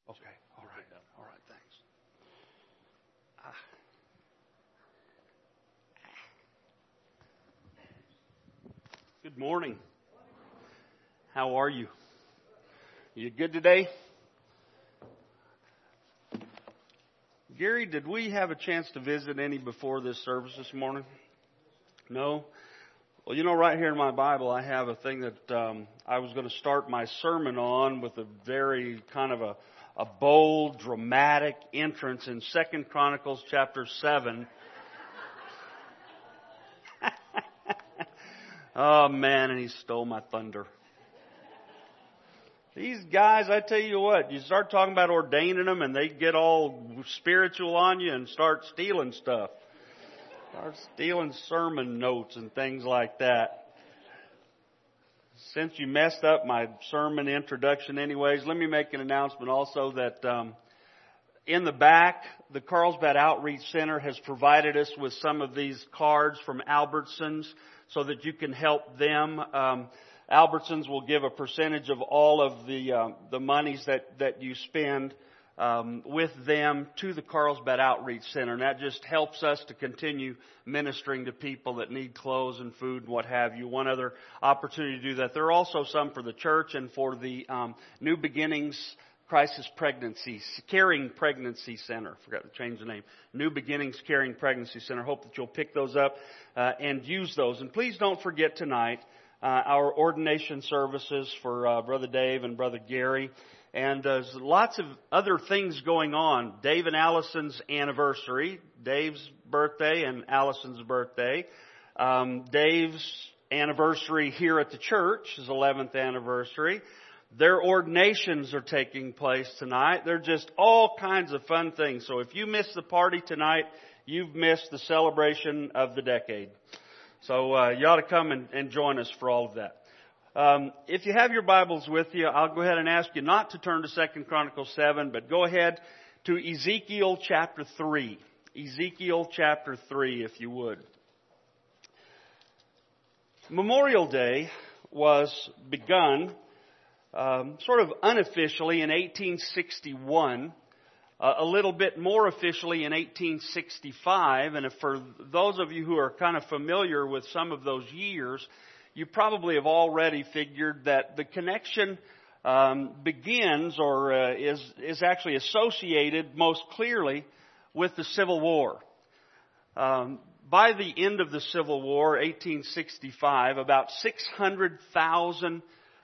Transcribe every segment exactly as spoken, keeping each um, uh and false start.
Okay. All right. All right. Thanks. Ah. Good morning. How are you? You good today? Gary, did we have a chance to visit any before this service this morning? No? Well, you know, right here in my Bible, I have a thing that um, I was going to start my sermon on with a very kind of a, a bold, dramatic entrance in Second Chronicles chapter seven. Oh, man, and he stole my thunder. These guys, I tell you what, you start talking about ordaining them and they get all spiritual on you and start stealing stuff. Start stealing sermon notes and things like that. Since you messed up my sermon introduction anyways, let me make an announcement also that um, in the back, the Carlsbad Outreach Center has provided us with some of these cards from Albertsons so that you can help them. Um, Albertsons will give a percentage of all of the uh, the monies that, that you spend um, with them to the Carlsbad Outreach Center. And that just helps us to continue ministering to people that need clothes and food and what have you. One other opportunity to do that. There are also some for the church and for the um, New Beginnings Crisis Pregnancy, Caring Pregnancy Center. Forgot to change the name. New Beginnings Caring Pregnancy Center. Hope that you'll pick those up uh, and use those. And please don't forget tonight uh, our ordination services for uh, Brother Dave and Brother Gary. And uh, there's lots of other things going on. Dave and Allison's anniversary, Dave's birthday and Allison's birthday. Um, Dave's anniversary here at the church, his eleventh anniversary. Their ordinations are taking place tonight. They're just all kinds of fun things. So if you miss the party tonight, you've missed the celebration of the decade. So uh, you ought to come and, and join us for all of that. Um, if you have your Bibles with you, I'll go ahead and ask you not to turn to Second Chronicles seven, but go ahead to Ezekiel chapter three. Ezekiel chapter three, if you would. Memorial Day was begun Um, sort of unofficially in eighteen sixty-one, uh, a little bit more officially in eighteen sixty-five. And if for those of you who are kind of familiar with some of those years, you probably have already figured that the connection um, begins or uh, is is actually associated most clearly with the Civil War. Um, by the end of the Civil War, eighteen sixty-five, about six hundred thousand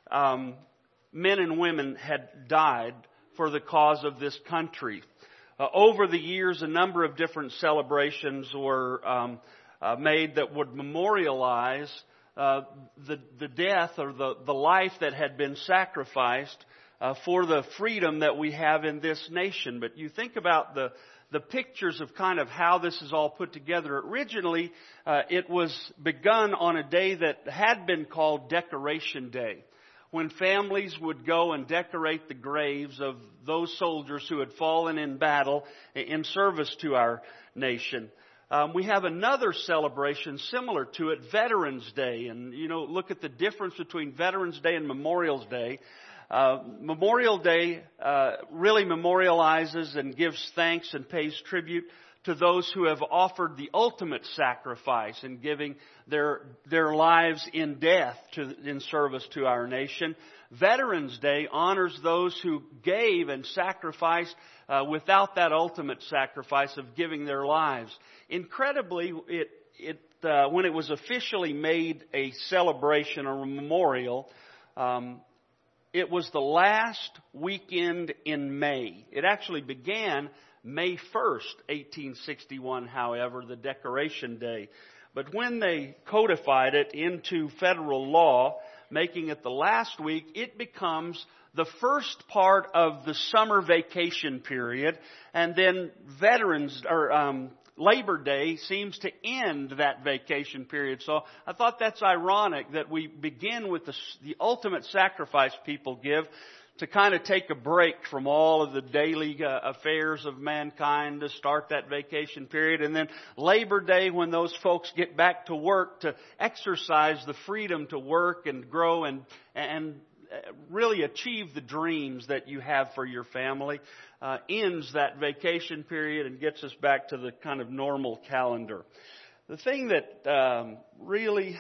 um men and women had died for the cause of this country. Uh, over the years, a number of different celebrations were um, uh, made that would memorialize uh, the, the death or the, the life that had been sacrificed uh, for the freedom that we have in this nation. But you think about the the pictures of kind of how this is all put together. Originally, uh, it was begun on a day that had been called Decoration Day, when families would go and decorate the graves of those soldiers who had fallen in battle in service to our nation. Um, we have another celebration similar to it, Veterans Day. And, you know, look at the difference between Veterans Day and Memorial Day. Uh, Memorial Day uh, really memorializes and gives thanks and pays tribute to those who have offered the ultimate sacrifice in giving their their lives in death to in service to our nation. Veterans Day honors those who gave and sacrificed uh, without that ultimate sacrifice of giving their lives. Incredibly, it it uh, when it was officially made a celebration or a memorial, um, it was the last weekend in May. It actually began May first, eighteen sixty-one, however, the Decoration Day. But when they codified it into federal law, making it the last week, it becomes the first part of the summer vacation period, and then Veterans or um, Labor Day seems to end that vacation period. So I thought that's ironic that we begin with the, the ultimate sacrifice people give, to kind of take a break from all of the daily uh, affairs of mankind to start that vacation period. And then Labor Day, when those folks get back to work, to exercise the freedom to work and grow and and really achieve the dreams that you have for your family, uh, ends that vacation period and gets us back to the kind of normal calendar. The thing that um, really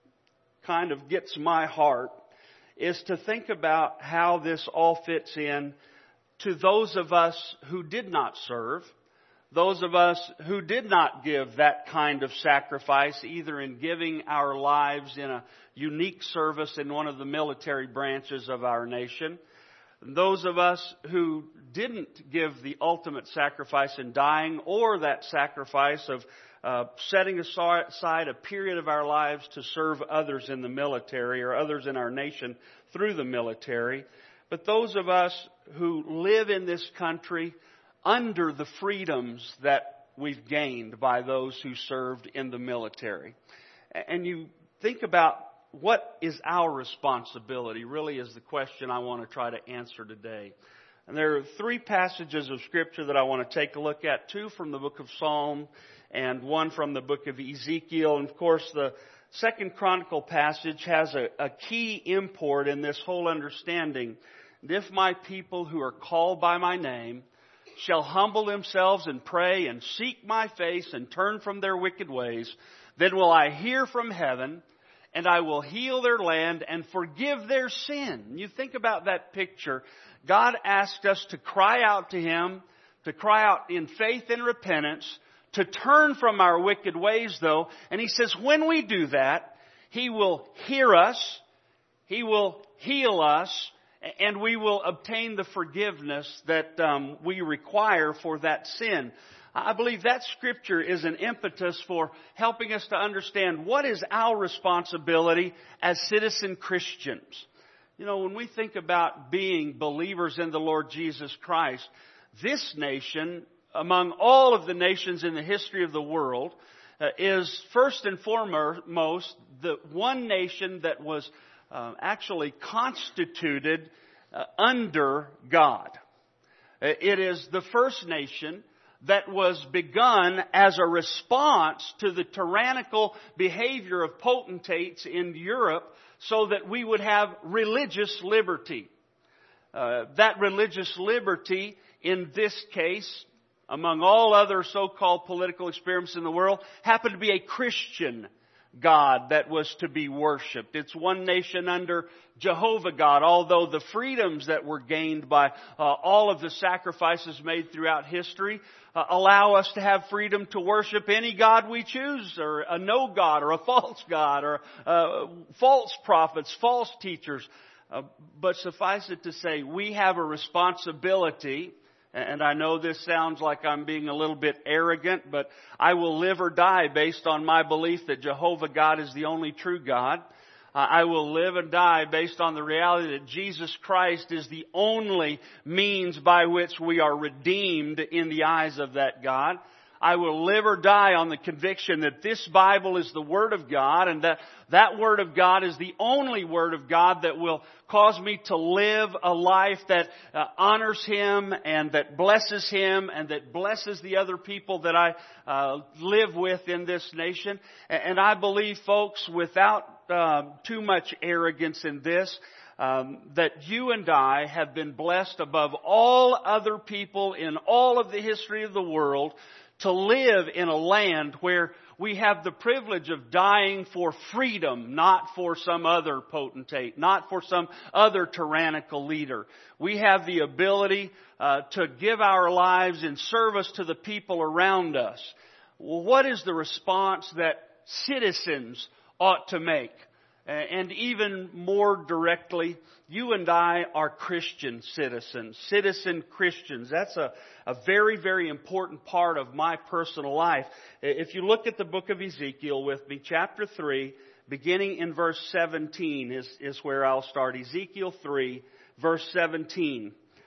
kind of gets my heart is to think about how this all fits in to those of us who did not serve, those of us who did not give that kind of sacrifice, either in giving our lives in a unique service in one of the military branches of our nation, those of us who didn't give the ultimate sacrifice in dying, or that sacrifice of uh, setting aside a period of our lives to serve others in the military or others in our nation through the military, but those of us who live in this country under the freedoms that we've gained by those who served in the military. And you think about what is our responsibility, really is the question I want to try to answer today. And there are three passages of Scripture that I want to take a look at, two from the book of Psalm and one from the book of Ezekiel. And of course, the Second Chronicle passage has a, a key import in this whole understanding. And if my people who are called by my name shall humble themselves and pray and seek my face and turn from their wicked ways, then will I hear from heaven, and I will heal their land and forgive their sin. You think about that picture. God asked us to cry out to Him, to cry out in faith and repentance, to turn from our wicked ways, though. And He says when we do that, He will hear us, He will heal us, and we will obtain the forgiveness that um, we require for that sin. I believe that Scripture is an impetus for helping us to understand what is our responsibility as citizen Christians. You know, when we think about being believers in the Lord Jesus Christ, this nation, among all of the nations in the history of the world, uh, is first and foremost the one nation that was Uh, actually constituted uh, under God. It is the first nation that was begun as a response to the tyrannical behavior of potentates in Europe so that we would have religious liberty. Uh, that religious liberty, in this case, among all other so-called political experiments in the world, happened to be a Christian God that was to be worshipped. It's one nation under Jehovah God, although the freedoms that were gained by uh, all of the sacrifices made throughout history uh, allow us to have freedom to worship any God we choose, or a no God, or a false God, or uh, false prophets, false teachers. Uh, but suffice it to say, we have a responsibility. And I know this sounds like I'm being a little bit arrogant, but I will live or die based on my belief that Jehovah God is the only true God. I will live and die based on the reality that Jesus Christ is the only means by which we are redeemed in the eyes of that God. I will live or die on the conviction that this Bible is the Word of God, and that that Word of God is the only Word of God that will cause me to live a life that uh, honors Him and that blesses Him and that blesses the other people that I uh, live with in this nation. And I believe, folks, without uh, too much arrogance in this, Um, that you and I have been blessed above all other people in all of the history of the world to live in a land where we have the privilege of dying for freedom, not for some other potentate, not for some other tyrannical leader. We have the ability uh, to give our lives in service to the people around us. Well, what is the response that citizens ought to make? And even more directly, you and I are Christian citizens, citizen Christians. That's a, a very, very important part of my personal life. If you look at the book of Ezekiel with me, chapter three, beginning in verse seventeen is, is where I'll start. Ezekiel three, verse seventeen.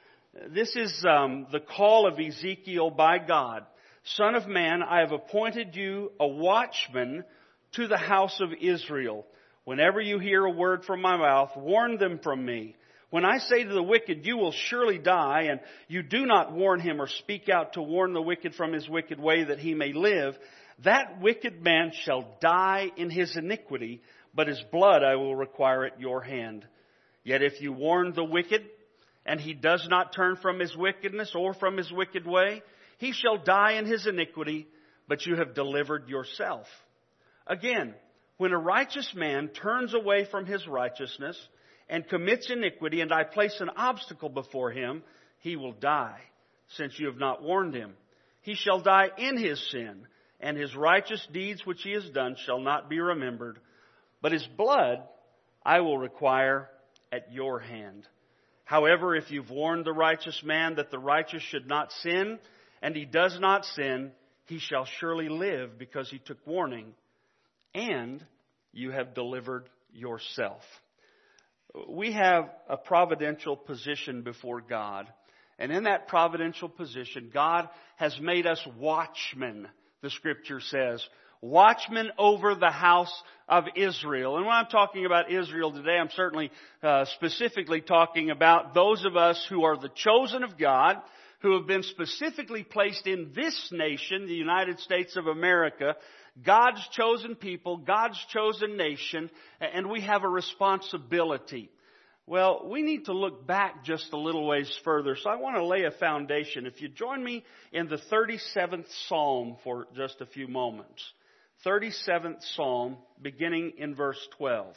This is um, the call of Ezekiel by God. Son of man, I have appointed you a watchman to the house of Israel. Whenever you hear a word from my mouth, warn them from me. When I say to the wicked, you will surely die, and you do not warn him or speak out to warn the wicked from his wicked way that he may live, that wicked man shall die in his iniquity, but his blood I will require at your hand. Yet if you warn the wicked, and he does not turn from his wickedness or from his wicked way, he shall die in his iniquity, but you have delivered yourself. Again, when a righteous man turns away from his righteousness and commits iniquity, and I place an obstacle before him, he will die, since you have not warned him. He shall die in his sin, and his righteous deeds which he has done shall not be remembered. But his blood I will require at your hand. However, if you've warned the righteous man that the righteous should not sin, and he does not sin, he shall surely live because he took warning, and you have delivered yourself. We have a providential position before God. And in that providential position, God has made us watchmen, the Scripture says. Watchmen over the house of Israel. And when I'm talking about Israel today, I'm certainly uh, specifically talking about those of us who are the chosen of God, who have been specifically placed in this nation, the United States of America, God's chosen people, God's chosen nation, and we have a responsibility. Well, we need to look back just a little ways further, so I want to lay a foundation. If you join me in the thirty-seventh Psalm for just a few moments. thirty-seventh Psalm, beginning in verse twelve.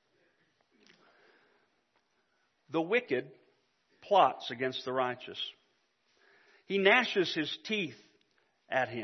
The wicked plots against the righteous. He gnashes his teeth at him.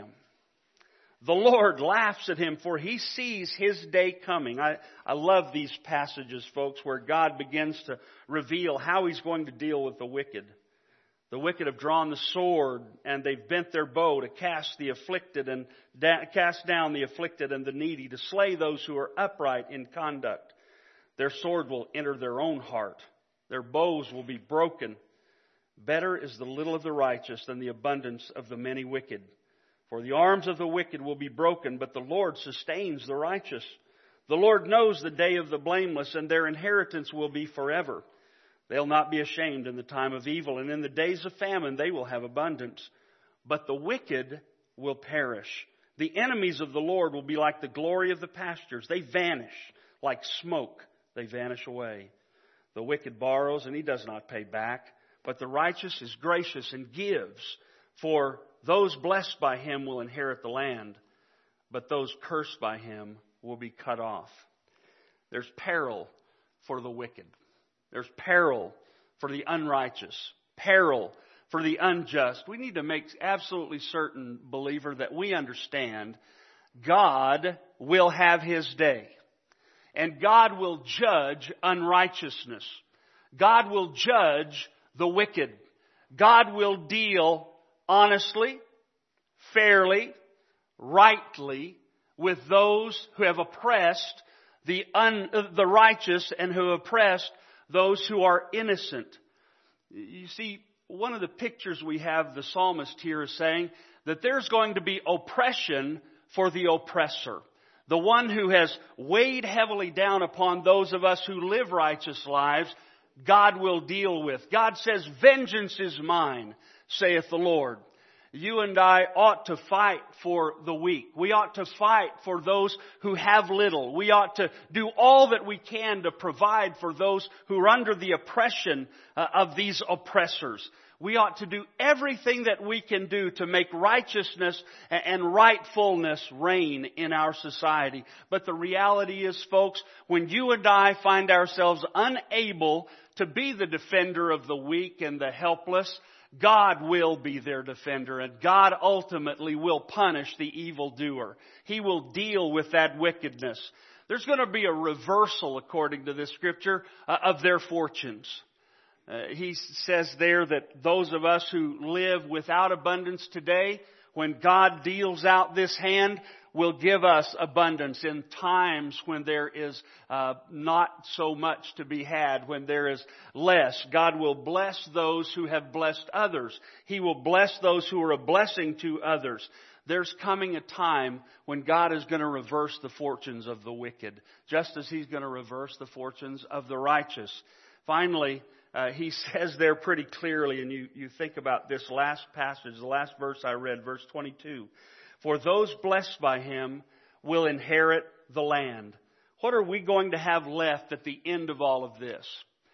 The Lord laughs at him, for he sees his day coming. I, I love these passages, folks, where God begins to reveal how he's going to deal with the wicked. The wicked have drawn the sword, and they've bent their bow to cast the afflicted and da- cast down the afflicted and the needy, to slay those who are upright in conduct. Their sword will enter their own heart. Their bows will be broken. Better is the little of the righteous than the abundance of the many wicked. For the arms of the wicked will be broken, but the Lord sustains the righteous. The Lord knows the day of the blameless, and their inheritance will be forever. They'll not be ashamed in the time of evil, and in the days of famine they will have abundance. But the wicked will perish. The enemies of the Lord will be like the glory of the pastures. They vanish like smoke. They vanish away. The wicked borrows, and he does not pay back. But the righteous is gracious and gives. For those blessed by him will inherit the land, but those cursed by him will be cut off. There's peril for the wicked. There's peril for the unrighteous. Peril for the unjust. We need to make absolutely certain, believer, that we understand God will have his day. And God will judge unrighteousness. God will judge the wicked. God will deal honestly, fairly, rightly with those who have oppressed the un, the righteous and who have oppressed those who are innocent. You see, one of the pictures we have, the psalmist here is saying that there's going to be oppression for the oppressor. The one who has weighed heavily down upon those of us who live righteous lives, God will deal with. God says, vengeance is mine, saith the Lord. You and I ought to fight for the weak. We ought to fight for those who have little. We ought to do all that we can to provide for those who are under the oppression uh, of these oppressors. We ought to do everything that we can do to make righteousness and rightfulness reign in our society. But the reality is, folks, when you and I find ourselves unable to be the defender of the weak and the helpless, God will be their defender, and God ultimately will punish the evildoer. He will deal with that wickedness. There's going to be a reversal, according to this scripture, uh, of their fortunes. Uh, he says there that those of us who live without abundance today, when God deals out this hand, will give us abundance in times when there is uh, not so much to be had, when there is less. God will bless those who have blessed others. He will bless those who are a blessing to others. There's coming a time when God is going to reverse the fortunes of the wicked, just as He's going to reverse the fortunes of the righteous. Finally, uh, He says there pretty clearly, and you, you think about this last passage, the last verse I read, verse twenty-two. For those blessed by Him will inherit the land. What are we going to have left at the end of all of this?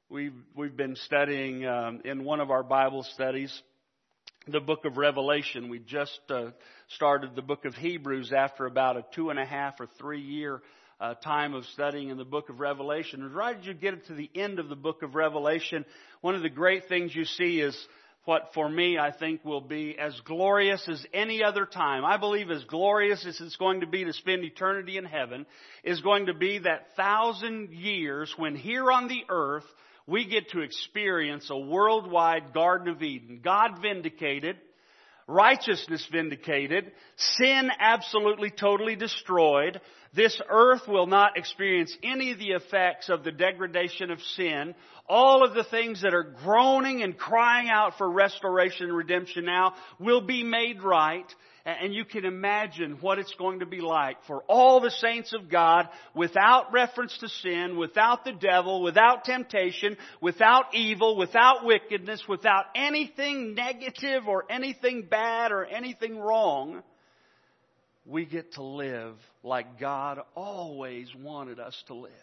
We've, we've been studying um, in one of our Bible studies the book of Revelation. We just uh, started the book of Hebrews after about a two and a half or three year uh, time of studying in the book of Revelation. And right as you get to the end of the book of Revelation, one of the great things you see is what for me I think will be as glorious as any other time. I believe as glorious as it's going to be to spend eternity in heaven is going to be that thousand years when here on the earth we get to experience a worldwide Garden of Eden. God vindicated, righteousness vindicated, sin absolutely totally destroyed. This earth will not experience any of the effects of the degradation of sin. All of the things that are groaning and crying out for restoration and redemption now will be made right. And you can imagine what it's going to be like for all the saints of God without reference to sin, without the devil, without temptation, without evil, without wickedness, without anything negative or anything bad or anything wrong. We get to live like God always wanted us to live.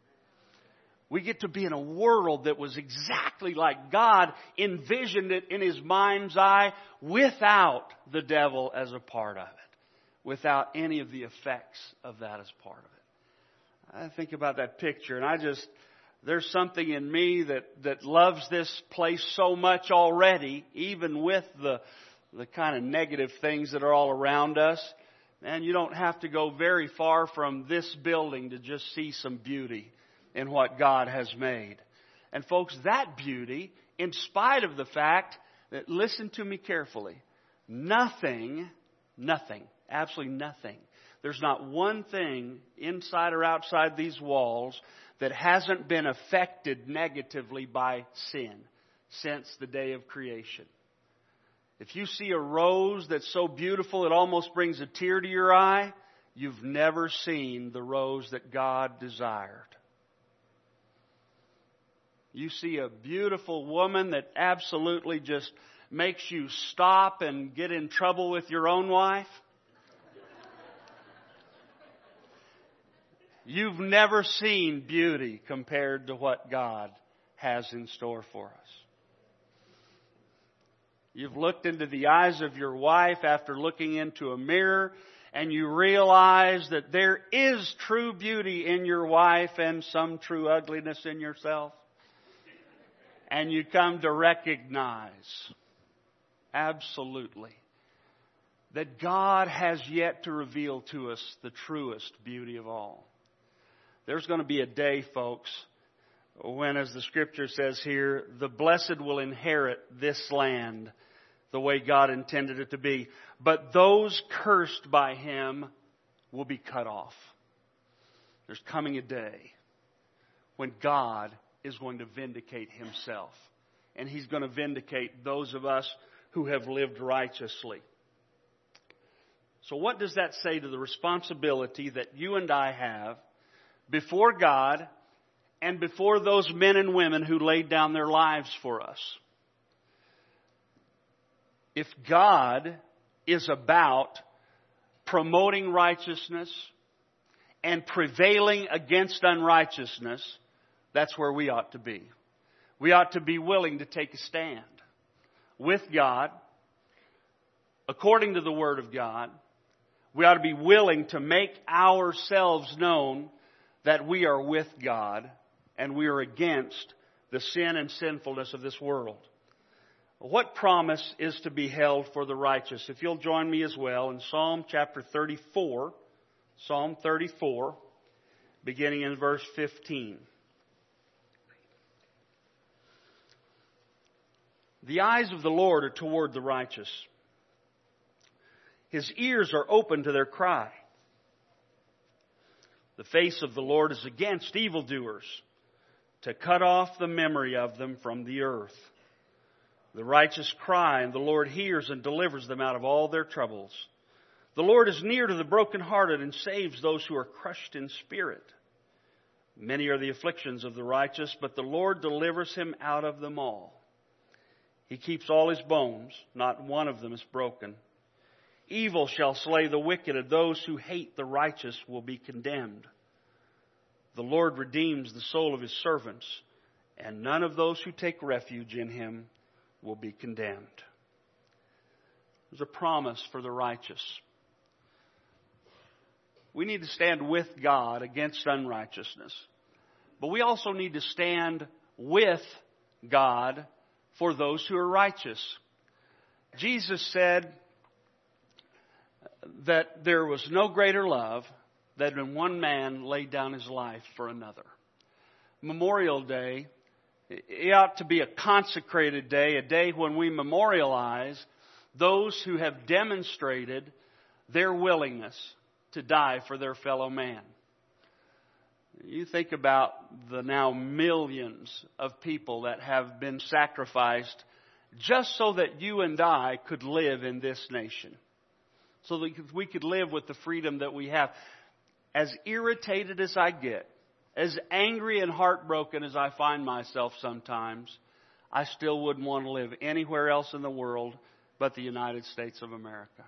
We get to be in a world that was exactly like God envisioned it in His mind's eye without the devil as a part of it. Without any of the effects of that as part of it. I think about that picture and I just, there's something in me that, that loves this place so much already, even with the, the kind of negative things that are all around us. And you don't have to go very far from this building to just see some beauty in what God has made. And folks, that beauty, in spite of the fact that, listen to me carefully, nothing, nothing, absolutely nothing. There's not one thing inside or outside these walls that hasn't been affected negatively by sin since the day of creation. If you see a rose that's so beautiful it almost brings a tear to your eye, you've never seen the rose that God desired. You see a beautiful woman that absolutely just makes you stop and get in trouble with your own wife. You've never seen beauty compared to what God has in store for us. You've looked into the eyes of your wife after looking into a mirror, and you realize that there is true beauty in your wife and some true ugliness in yourself. And you come to recognize, absolutely, that God has yet to reveal to us the truest beauty of all. There's going to be a day, folks, when, as the Scripture says here, the blessed will inherit this land the way God intended it to be. But those cursed by Him will be cut off. There's coming a day when God is going to vindicate Himself. And He's going to vindicate those of us who have lived righteously. So what does that say to the responsibility that you and I have before God and before those men and women who laid down their lives for us? If God is about promoting righteousness and prevailing against unrighteousness, that's where we ought to be. We ought to be willing to take a stand with God, according to the Word of God. We ought to be willing to make ourselves known that we are with God and we are against the sin and sinfulness of this world. What promise is to be held for the righteous? If you'll join me as well in Psalm chapter thirty-four, Psalm thirty-four, beginning in verse fifteen. The eyes of the Lord are toward the righteous. His ears are open to their cry. The face of the Lord is against evildoers, to cut off the memory of them from the earth. The righteous cry, and the Lord hears and delivers them out of all their troubles. The Lord is near to the brokenhearted and saves those who are crushed in spirit. Many are the afflictions of the righteous, but the Lord delivers him out of them all. He keeps all his bones, not one of them is broken. Evil shall slay the wicked, and those who hate the righteous will be condemned. The Lord redeems the soul of His servants and none of those who take refuge in Him will be condemned. There's a promise for the righteous. We need to stand with God against unrighteousness. But we also need to stand with God for those who are righteous. Jesus said that there was no greater love than when one man laid down his life for another. Memorial Day, it ought to be a consecrated day, a day when we memorialize those who have demonstrated their willingness to die for their fellow man. You think about the now millions of people that have been sacrificed just so that you and I could live in this nation. So that we could live with the freedom that we have. As irritated as I get, as angry and heartbroken as I find myself sometimes, I still wouldn't want to live anywhere else in the world but the United States of America.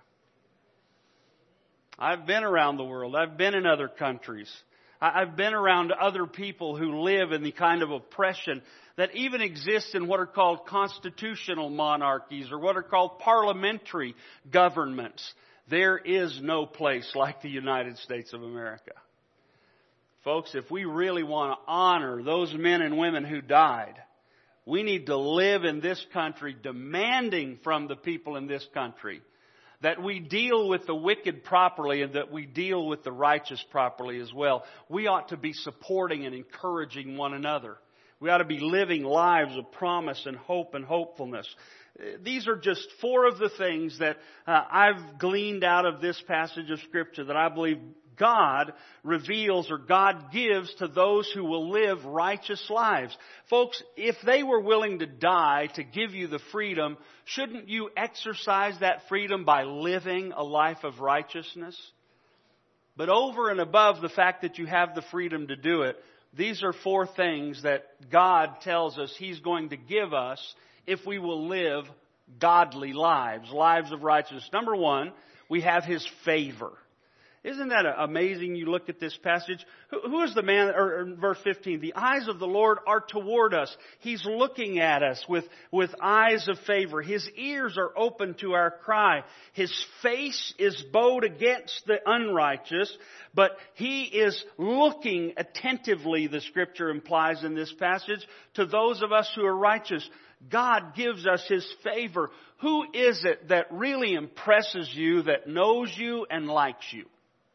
I've been around the world. I've been in other countries. I've been around other people who live in the kind of oppression that even exists in what are called constitutional monarchies or what are called parliamentary governments. There is no place like the United States of America. Folks, if we really want to honor those men and women who died, we need to live in this country demanding from the people in this country that we deal with the wicked properly and that we deal with the righteous properly as well. We ought to be supporting and encouraging one another. We ought to be living lives of promise and hope and hopefulness. These are just four of the things that uh, I've gleaned out of this passage of Scripture that I believe God reveals or God gives to those who will live righteous lives. Folks, if they were willing to die to give you the freedom, shouldn't you exercise that freedom by living a life of righteousness? But over and above the fact that you have the freedom to do it, these are four things that God tells us He's going to give us if we will live godly lives, lives of righteousness. Number one, we have His favor. Isn't that amazing? You look at this passage. Who is the man, or verse fifteen, the eyes of the Lord are toward us. He's looking at us with, with eyes of favor. His ears are open to our cry. His face is bowed against the unrighteous, but He is looking attentively, the Scripture implies in this passage, to those of us who are righteous. God gives us His favor. Who is it that really impresses you, that knows you and likes you?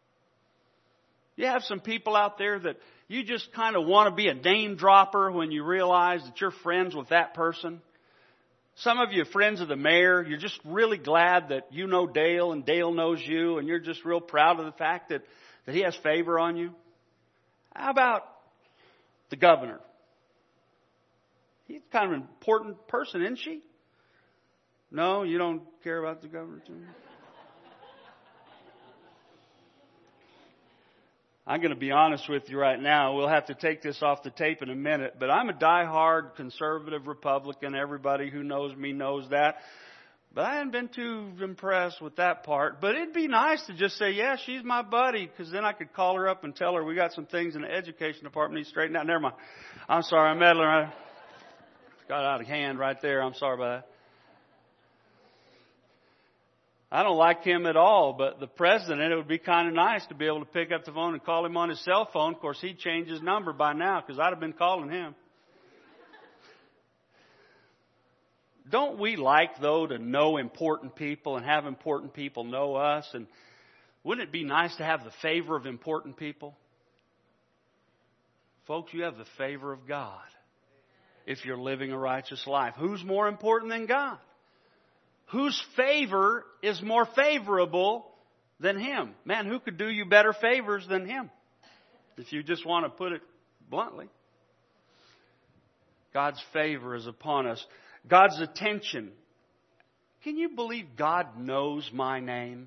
You have some people out there that you just kind of want to be a name dropper when you realize that you're friends with that person. Some of you are friends of the mayor. You're just really glad that you know Dale and Dale knows you, and you're just real proud of the fact that, that he has favor on you. How about the governor? He's kind of an important person, isn't she? No, you don't care about the governor too? I'm going to be honest with you right now. We'll have to take this off the tape in a minute. But I'm a diehard conservative Republican. Everybody who knows me knows that. But I haven't been too impressed with that part. But it'd be nice to just say, yeah, she's my buddy. Because then I could call her up and tell her we got some things in the education department need straightened out. Never mind. I'm sorry. I'm meddling. I got out of hand right there. I'm sorry about that. I don't like him at all, but the president, it would be kind of nice to be able to pick up the phone and call him on his cell phone. Of course, he'd change his number by now because I'd have been calling him. Don't we like, though, to know important people and have important people know us? And wouldn't it be nice to have the favor of important people? Folks, you have the favor of God if you're living a righteous life. Who's more important than God? Whose favor is more favorable than Him? Man, who could do you better favors than Him? If you just want to put it bluntly. God's favor is upon us. God's attention. Can you believe God knows my name?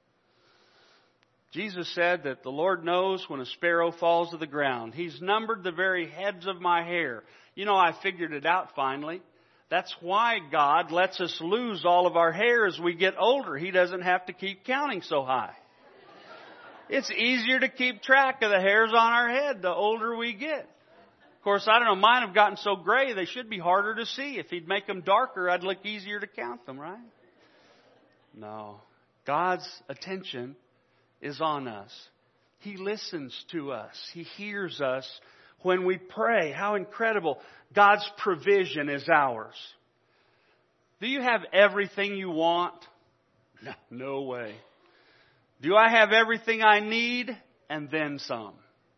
Jesus said that the Lord knows when a sparrow falls to the ground. He's numbered the very heads of my hair. You know, I figured it out finally. That's why God lets us lose all of our hair as we get older. He doesn't have to keep counting so high. It's easier to keep track of the hairs on our head the older we get. Of course, I don't know, mine have gotten so gray they should be harder to see. If He'd make them darker, I'd look easier to count them, right? No. God's attention is on us. He listens to us. He hears us when we pray. How incredible. God's provision is ours. Do you have everything you want? No, no way. Do I have everything I need? And then some.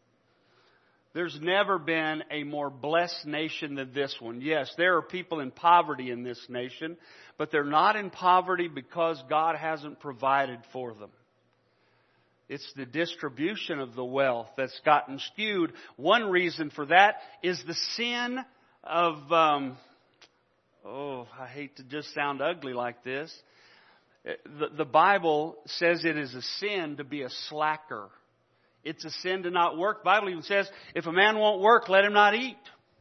There's never been a more blessed nation than this one. Yes, there are people in poverty in this nation, but they're not in poverty because God hasn't provided for them. It's the distribution of the wealth that's gotten skewed. One reason for that is the sin of, um, oh, I hate to just sound ugly like this. The, the Bible says it is a sin to be a slacker. It's a sin to not work. The Bible even says, if a man won't work, let him not eat.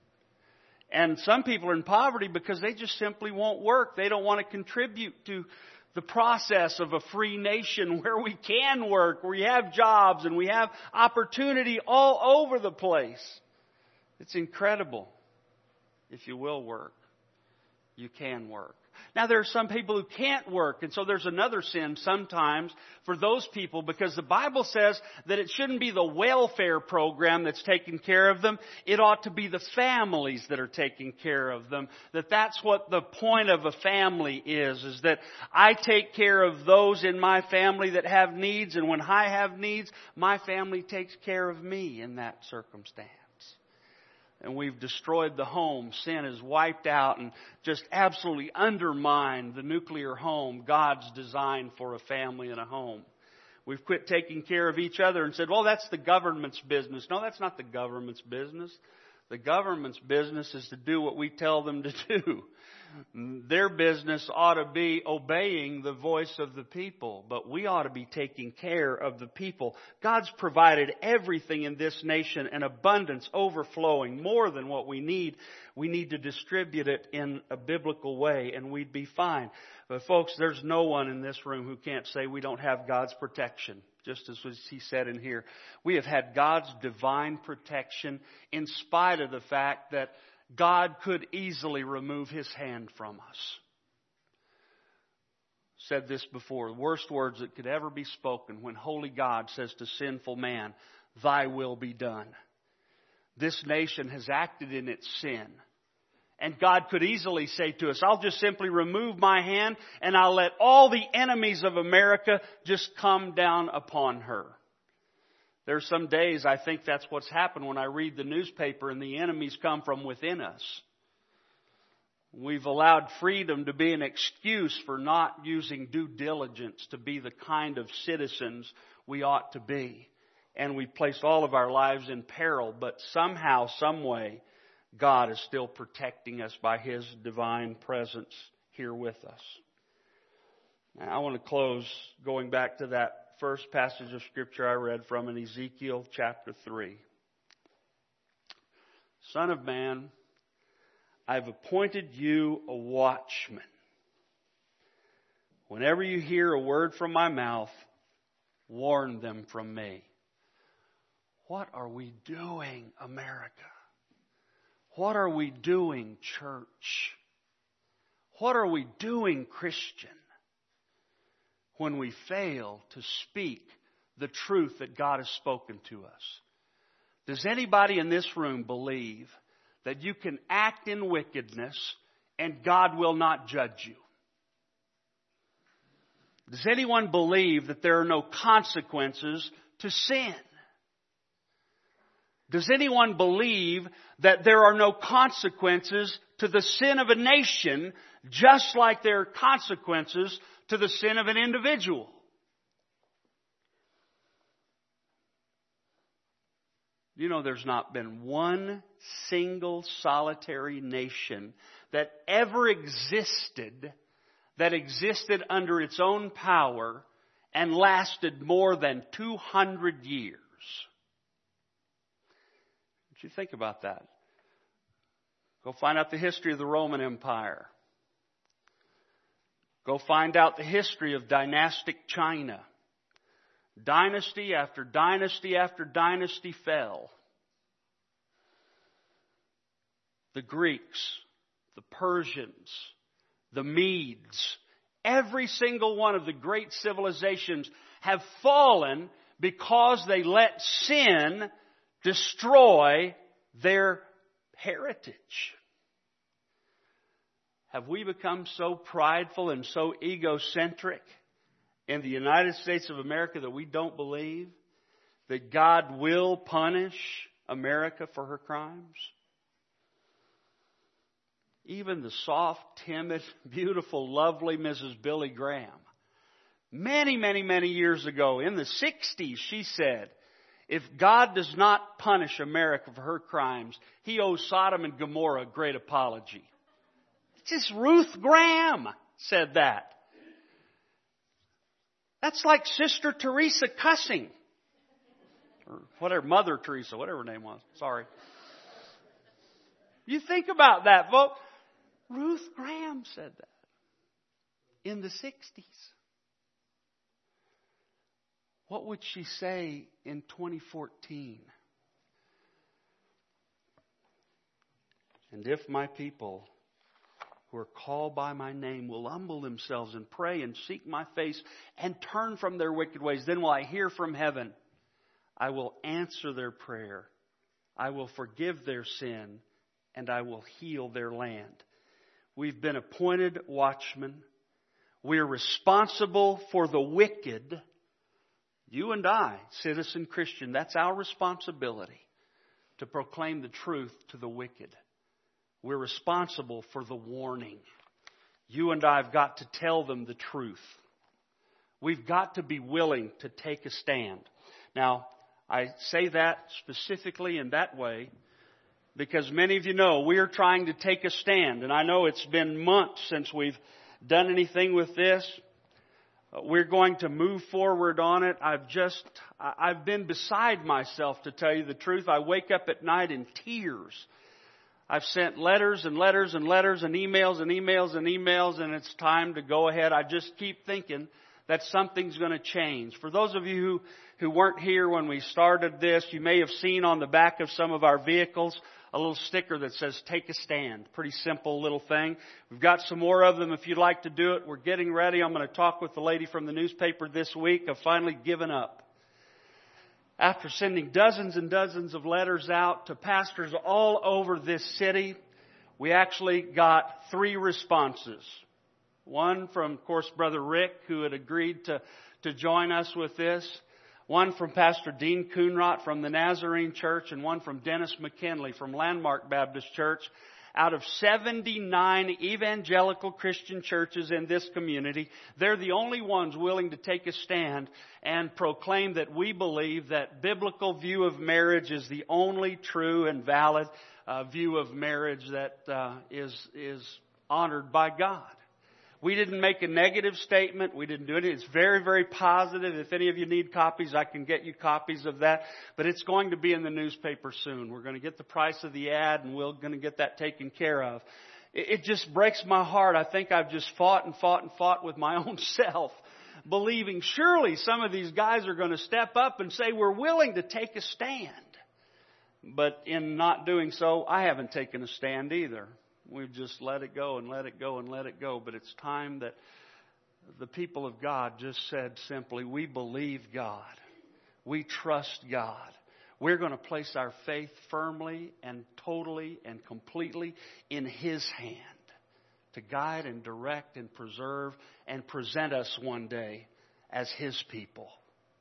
And some people are in poverty because they just simply won't work. They don't want to contribute to the process of a free nation where we can work, where we have jobs and we have opportunity all over the place. It's incredible. If you will work, you can work. Now, there are some people who can't work, and so there's another sin sometimes for those people, because the Bible says that it shouldn't be the welfare program that's taking care of them. It ought to be the families that are taking care of them. That that's what the point of a family is, is that I take care of those in my family that have needs, and when I have needs, my family takes care of me in that circumstance. And we've destroyed the home. Sin has wiped out and just absolutely undermined the nuclear home, God's design for a family and a home. We've quit taking care of each other and said, well, that's the government's business. No, that's not the government's business. The government's business is to do what we tell them to do. Their business ought to be obeying the voice of the people, but we ought to be taking care of the people. God's provided everything in this nation, an abundance, overflowing, more than what we need. We need to distribute it in a biblical way, and we'd be fine. But folks, there's no one in this room who can't say we don't have God's protection. Just as he said in here, we have had God's divine protection in spite of the fact that God could easily remove His hand from us. Said this before, the worst words that could ever be spoken when holy God says to sinful man, thy will be done. This nation has acted in its sin. And God could easily say to us, I'll just simply remove my hand and I'll let all the enemies of America just come down upon her. There's some days I think that's what's happened when I read the newspaper and the enemies come from within us. We've allowed freedom to be an excuse for not using due diligence to be the kind of citizens we ought to be. And we've placed all of our lives in peril, but somehow, some way, God is still protecting us by His divine presence here with us. Now, I want to close going back to that first passage of Scripture I read from in Ezekiel chapter three. Son of man, I've appointed you a watchman. Whenever you hear a word from my mouth, warn them from me. What are we doing, America? What are we doing, church? What are we doing, Christian, when we fail to speak the truth that God has spoken to us? Does anybody in this room believe that you can act in wickedness and God will not judge you? Does anyone believe that there are no consequences to sin? Does anyone believe that there are no consequences to the sin of a nation, just like there are consequences to the sin of an individual? You know, there's not been one single solitary nation that ever existed, that existed under its own power and lasted more than two hundred years. What do you think about that? Go find out the history of the Roman Empire. Go find out the history of dynastic China. Dynasty after dynasty after dynasty fell. the Greeks, the Persians, the Medes, every single one of the great civilizations have fallen because they let sin destroy their heritage. Have we become so prideful and so egocentric in the United States of America that we don't believe that God will punish America for her crimes? Even the soft, timid, beautiful, lovely Missus Billy Graham, many, many, many years ago, in the sixties, she said, if God does not punish America for her crimes, He owes Sodom and Gomorrah a great apology. Just Ruth Graham said that. That's like Sister Teresa cussing. Or whatever, Mother Teresa, whatever her name was. Sorry. You think about that, folks. Ruth Graham said that in the sixties. What would she say in twenty fourteen? And if my people who are called by my name will humble themselves and pray and seek my face and turn from their wicked ways, then will I hear from heaven. I will answer their prayer. I will forgive their sin, and I will heal their land. We've been appointed watchmen. We're responsible for the wicked. You and I, citizen Christian, that's our responsibility to proclaim the truth to the wicked. We're responsible for the warning. You and I have got to tell them the truth. We've got to be willing to take a stand. Now, I say that specifically in that way because many of you know we are trying to take a stand. And I know it's been months since we've done anything with this. We're going to move forward on it. I've just, I've been beside myself, to tell you the truth. I wake up at night in tears. I've sent letters and letters and letters and emails and emails and emails, and it's time to go ahead. I just keep thinking that something's going to change. For those of you who, who weren't here when we started this, you may have seen on the back of some of our vehicles a little sticker that says, take a stand. Pretty simple little thing. We've got some more of them if you'd like to do it. We're getting ready. I'm going to talk with the lady from the newspaper this week. I've finally given up. After sending dozens and dozens of letters out to pastors all over this city, we actually got three responses. One from, of course, Brother Rick, who had agreed to, to join us with this. One from Pastor Dean Coonrot from the Nazarene Church, and one from Dennis McKinley from Landmark Baptist Church. Out of seventy-nine evangelical Christian churches in this community, they're the only ones willing to take a stand and proclaim that we believe that biblical view of marriage is the only true and valid uh, view of marriage that uh, is is honored by God. We didn't make a negative statement. We didn't do it. It's very, very positive. If any of you need copies, I can get you copies of that. But it's going to be in the newspaper soon. We're going to get the price of the ad, and we're going to get that taken care of. It just breaks my heart. I think I've just fought and fought and fought with my own self, believing surely some of these guys are going to step up and say we're willing to take a stand. But in not doing so, I haven't taken a stand either. We've just let it go and let it go and let it go. But it's time that the people of God just said simply, we believe God. We trust God. We're going to place our faith firmly and totally and completely in His hand to guide and direct and preserve and present us one day as His people.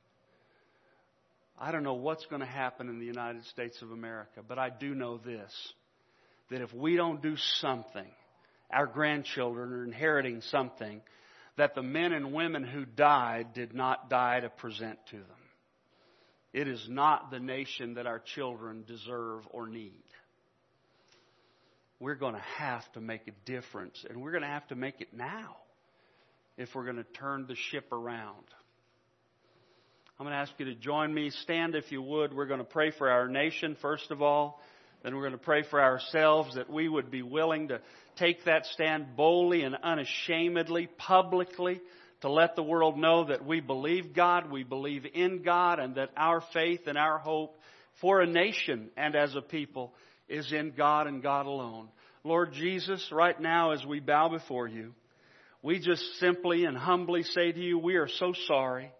I don't know what's going to happen in the United States of America, but I do know this. That if we don't do something, our grandchildren are inheriting something that the men and women who died did not die to present to them. It is not the nation that our children deserve or need. We're going to have to make a difference, and we're going to have to make it now if we're going to turn the ship around. I'm going to ask you to join me. Stand if you would. We're going to pray for our nation, first of all. Then we're going to pray for ourselves that we would be willing to take that stand boldly and unashamedly, publicly, to let the world know that we believe God, we believe in God, and that our faith and our hope for a nation and as a people is in God and God alone. Lord Jesus, right now as we bow before you, we just simply and humbly say to you, we are so sorry.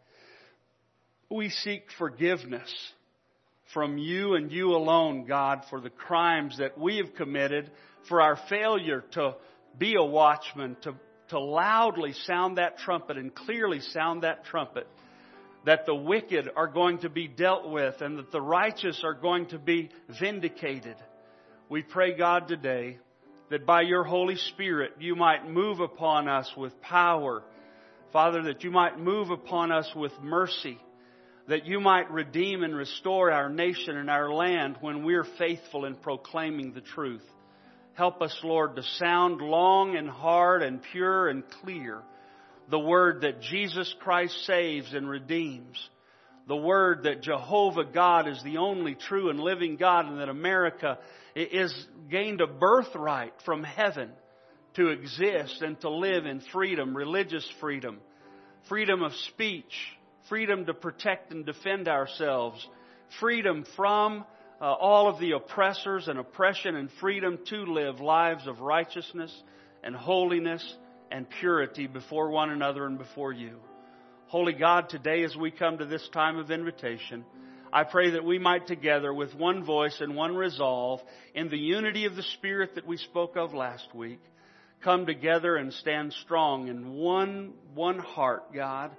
We seek forgiveness from you and you alone, God, for the crimes that we have committed, for our failure to be a watchman, to, to loudly sound that trumpet and clearly sound that trumpet, that the wicked are going to be dealt with and that the righteous are going to be vindicated. We pray, God, today that by your Holy Spirit you might move upon us with power. Father, that you might move upon us with mercy, that you might redeem and restore our nation and our land when we're faithful in proclaiming the truth. Help us, Lord, to sound long and hard and pure and clear the word that Jesus Christ saves and redeems. The word that Jehovah God is the only true and living God, and that America is gained a birthright from heaven to exist and to live in freedom, religious freedom, freedom of speech, freedom to protect and defend ourselves, freedom from uh, all of the oppressors and oppression, and freedom to live lives of righteousness and holiness and purity before one another and before you. Holy God, today as we come to this time of invitation, I pray that we might together with one voice and one resolve in the unity of the Spirit that we spoke of last week, come together and stand strong in one, one heart, God,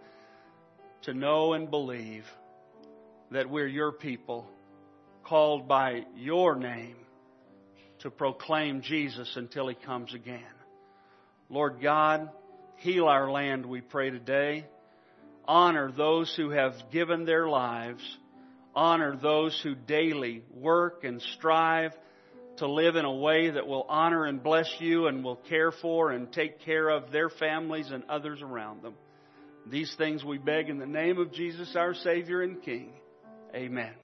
to know and believe that we're your people, called by your name to proclaim Jesus until He comes again. Lord God, heal our land, we pray today. Honor those who have given their lives. Honor those who daily work and strive to live in a way that will honor and bless you and will care for and take care of their families and others around them. These things we beg in the name of Jesus, our Savior and King. Amen.